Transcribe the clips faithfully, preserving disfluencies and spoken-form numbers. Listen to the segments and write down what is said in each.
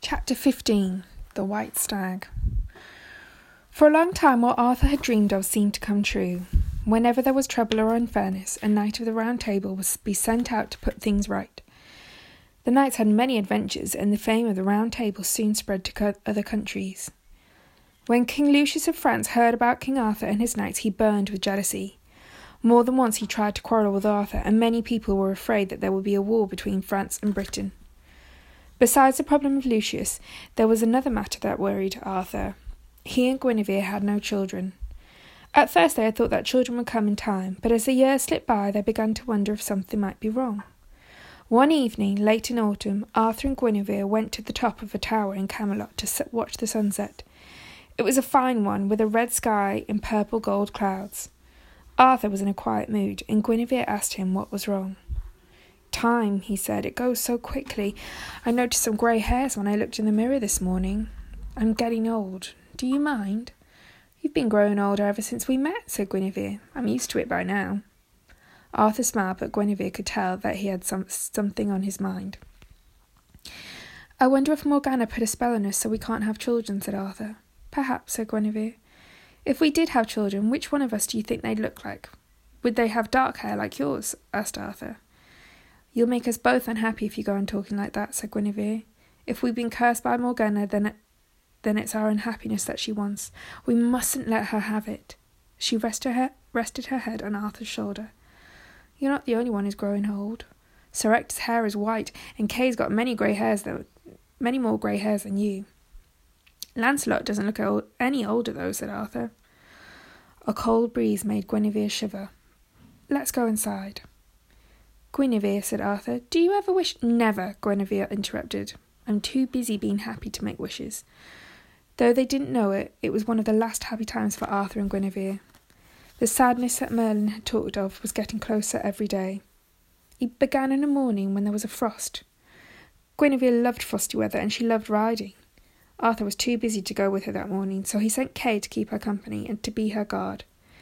Chapter fifteen. The White Stag. For a long time what Arthur had dreamed of seemed to come true. Whenever there was trouble or unfairness, a knight of the Round Table was to be sent out to put things right. The knights had many adventures, and the fame of the Round Table soon spread to co- other countries. When King Lucius of France heard about King Arthur and his knights, he burned with jealousy. More than once he tried to quarrel with Arthur, and many people were afraid that there would be a war between France and Britain. Besides the problem of Lucius, there was another matter that worried Arthur. He and Guinevere had no children. At first they had thought that children would come in time, but as the years slipped by they began to wonder if something might be wrong. One evening, late in autumn, Arthur and Guinevere went to the top of a tower in Camelot to watch the sunset. It was a fine one, with a red sky and purple gold clouds. Arthur was in a quiet mood, and Guinevere asked him what was wrong. "Time," he said, "it goes so quickly. I noticed some grey hairs when I looked in the mirror this morning. I'm getting old. Do you mind?" "You've been growing older ever since we met," said Guinevere. "I'm used to it by now." Arthur smiled, but Guinevere could tell that he had some something on his mind. "I wonder if Morgana put a spell on us so we can't have children," said Arthur. "Perhaps," said Guinevere. "If we did have children, which one of us do you think they'd look like?" "Would they have dark hair like yours?" asked Arthur. "You'll make us both unhappy if you go on talking like that," said Guinevere. "If we've been cursed by Morgana, then it, then it's our unhappiness that she wants. We mustn't let her have it." She rested her, rested her head on Arthur's shoulder. "You're not the only one who's growing old. Sir Ector's hair is white, and Kay's got many grey hairs, though, many more grey hairs than you." "Lancelot doesn't look old, any older, though," said Arthur. A cold breeze made Guinevere shiver. "Let's go inside." "Guinevere," said Arthur, "do you ever wish—" "Never," Guinevere interrupted. "I'm too busy being happy to make wishes." Though they didn't know it, it was one of the last happy times for Arthur and Guinevere. The sadness that Merlin had talked of was getting closer every day. It began in the morning when there was a frost. Guinevere loved frosty weather, and she loved riding. Arthur was too busy to go with her that morning, so he sent Kay to keep her company and to be her guard.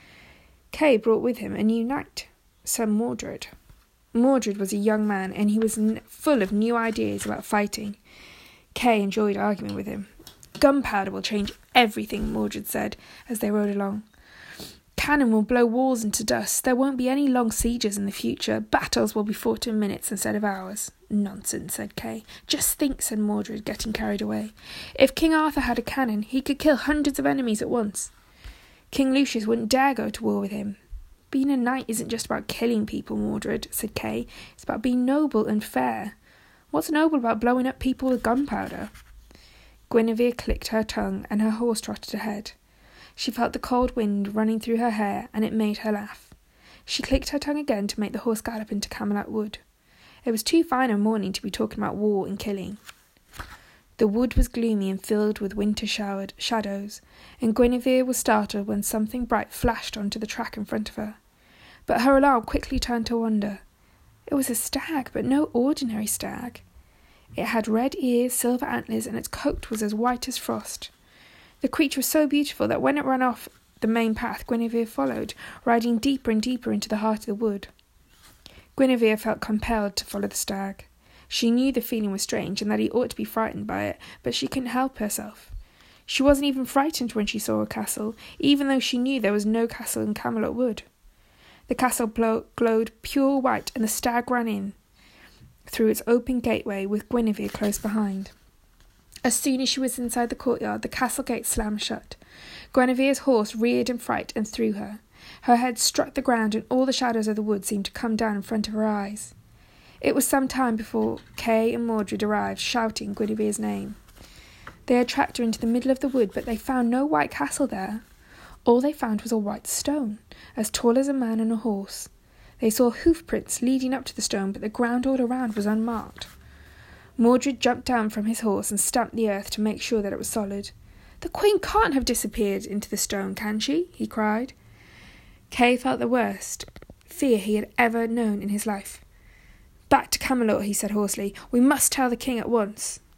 Kay brought with him a new knight, Sir Mordred. Mordred was a young man, and he was n- full of new ideas about fighting. Kay enjoyed arguing with him. "Gunpowder will change everything," Mordred said, as they rode along. "Cannon will blow walls into dust. There won't be any long sieges in the future. Battles will be fought in minutes instead of hours." "Nonsense," said Kay. "Just think," said Mordred, getting carried away. "If King Arthur had a cannon, he could kill hundreds of enemies at once. King Lucius wouldn't dare go to war with him." "Being a knight isn't just about killing people, Mordred," said Kay. "It's about being noble and fair. What's noble about blowing up people with gunpowder?" Guinevere clicked her tongue, and her horse trotted ahead. She felt the cold wind running through her hair, and it made her laugh. She clicked her tongue again to make the horse gallop into Camelot Wood. It was too fine a morning to be talking about war and killing. The wood was gloomy and filled with winter-showered shadows, and Guinevere was startled when something bright flashed onto the track in front of her. But her alarm quickly turned to wonder. It was a stag, but no ordinary stag. It had red ears, silver antlers, and its coat was as white as frost. The creature was so beautiful that when it ran off the main path, Guinevere followed, riding deeper and deeper into the heart of the wood. Guinevere felt compelled to follow the stag. She knew the feeling was strange and that he ought to be frightened by it, but she couldn't help herself. She wasn't even frightened when she saw a castle, even though she knew there was no castle in Camelot Wood. The castle blow- glowed pure white, and the stag ran in through its open gateway with Guinevere close behind. As soon as she was inside the courtyard, the castle gate slammed shut. Guinevere's horse reared in fright and threw her. Her head struck the ground, and all the shadows of the wood seemed to come down in front of her eyes. It was some time before Kay and Mordred arrived, shouting Guinevere's name. They had tracked her into the middle of the wood, but they found no white castle there. All they found was a white stone, as tall as a man and a horse. They saw hoof prints leading up to the stone, but the ground all around was unmarked. Mordred jumped down from his horse and stamped the earth to make sure that it was solid. "The queen can't have disappeared into the stone, can she?" he cried. Kay felt the worst fear he had ever known in his life. "Back to Camelot," he said hoarsely. "We must tell the king at once."